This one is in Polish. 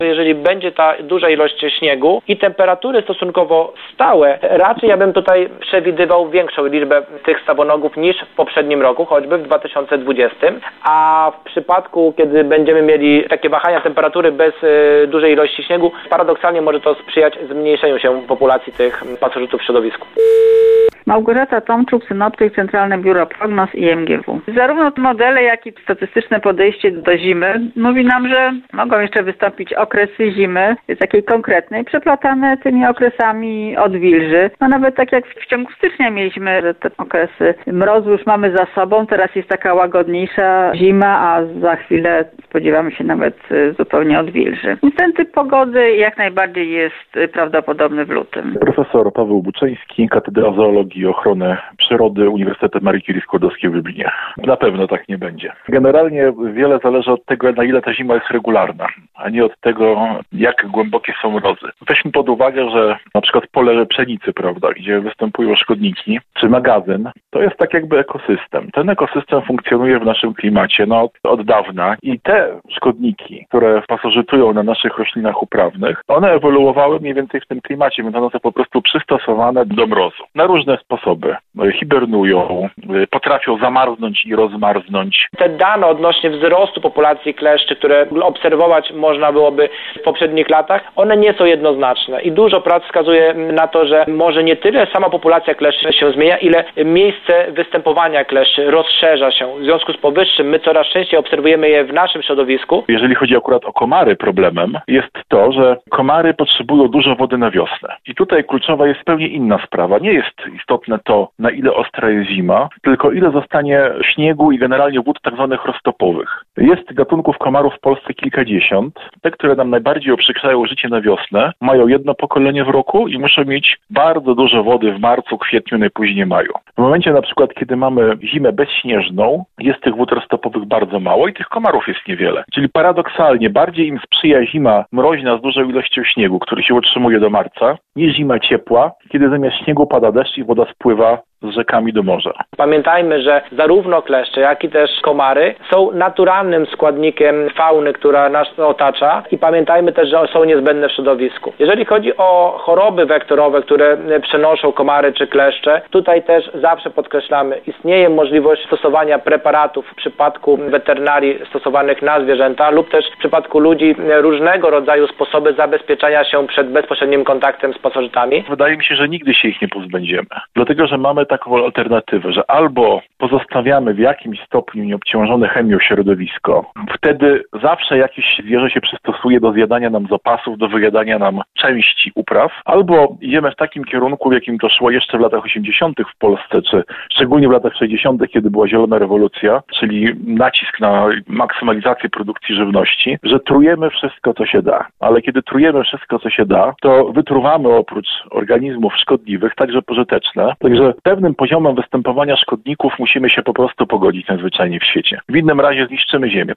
Jeżeli będzie ta duża ilość śniegu i temperatury stosunkowo stałe, raczej ja bym tutaj przewidywał większą liczbę tych stawonogów niż w poprzednim roku, choćby w 2020, a w przypadku, kiedy będziemy mieli takie wahania temperatury bez dużej ilości śniegu, paradoksalnie może to sprzyjać zmniejszeniu się populacji tych pasożytów w środowisku. Małgorzata Tomczuk, synoptyk, Centralne Biuro Prognoz i MGW. Zarówno modele, jak i statystyczne podejście do zimy mówi nam, że mogą jeszcze wystąpić okresy zimy, takiej konkretnej, przeplatane tymi okresami odwilży. No nawet tak jak w ciągu stycznia mieliśmy, że te okresy mrozu już mamy za sobą, teraz jest taka łagodniejsza zima, a za chwilę spodziewamy się nawet zupełnie odwilży. I ten typ pogody jak najbardziej jest prawdopodobny w lutym. Profesor Paweł Buczyński, Katedra Zoologii i Ochrony Przyrody Uniwersytetu Marii Curie Skłodowskiej w Lublinie. Na pewno tak nie będzie. Generalnie wiele zależy od tego, na ile ta zima jest regularna, a nie od tego, jak głębokie są mrozy. Weźmy pod uwagę, że na przykład pole pszenicy, prawda, gdzie występują szkodniki, czy magazyn, to jest tak jakby ekosystem. Ten ekosystem funkcjonuje w naszym klimacie od dawna i te szkodniki, które pasożytują na naszych roślinach uprawnych, one ewoluowały mniej więcej w tym klimacie, więc one są po prostu przystosowane do mrozu. Na różne sposoby. Hibernują, potrafią zamarznąć i rozmarznąć. Te dane odnośnie wzrostu populacji kleszczy, które obserwować można byłoby w poprzednich latach, one nie są jednoznaczne i dużo prac wskazuje na to, że może nie tyle sama populacja kleszczy się zmienia, ile miejsce występowania kleszczy rozszerza się. W związku z powyższym my coraz częściej obserwujemy je w naszym środowisku. Jeżeli chodzi akurat o komary, problemem jest to, że komary potrzebują dużo wody na wiosnę. I tutaj kluczowa jest zupełnie inna sprawa. Nie jest istotne to, na ile ostra jest zima, tylko ile zostanie śniegu i generalnie wód tak zwanych roztopowych. Jest gatunków komarów w Polsce kilkadziesiąt. Te, które nam najbardziej uprzykrzają życie na wiosnę, mają jedno pokolenie w roku i muszą mieć bardzo dużo wody w marcu, kwietniu, najpóźniej maju. W momencie na przykład, kiedy mamy zimę bezśnieżną, jest tych wód roztopowych bardzo mało i tych komarów jest niewiele. Czyli paradoksalnie bardziej im sprzyja zima mroźna z dużą ilością śniegu, który się utrzymuje do marca, niż zima ciepła, kiedy zamiast śniegu pada deszcz i woda spływa z rzekami do morza. Pamiętajmy, że zarówno kleszcze, jak i też komary są naturalnym składnikiem fauny, która nas otacza i pamiętajmy też, że są niezbędne w środowisku. Jeżeli chodzi o choroby wektorowe, które przenoszą komary czy kleszcze, tutaj też zawsze podkreślamy, istnieje możliwość stosowania preparatów w przypadku weterynarii stosowanych na zwierzęta lub też w przypadku ludzi różnego rodzaju sposoby zabezpieczania się przed bezpośrednim kontaktem z pasożytami. Wydaje mi się, że nigdy się ich nie pozbędziemy. Dlatego, że mamy taką alternatywę, że albo pozostawiamy w jakimś stopniu nieobciążone chemią środowisko, wtedy zawsze jakieś zwierzę się przystosuje do zjadania nam zapasów, do wyjadania nam części upraw, albo idziemy w takim kierunku, w jakim to szło jeszcze w latach 80. w Polsce, czy szczególnie w latach 60., kiedy była zielona rewolucja, czyli nacisk na maksymalizację produkcji żywności, że trujemy wszystko, co się da. Ale kiedy trujemy wszystko, co się da, to wytruwamy oprócz organizmów szkodliwych także pożyteczne. Także pewnym poziomem występowania szkodników musimy się po prostu pogodzić najzwyczajniej w świecie. W innym razie zniszczymy ziemię.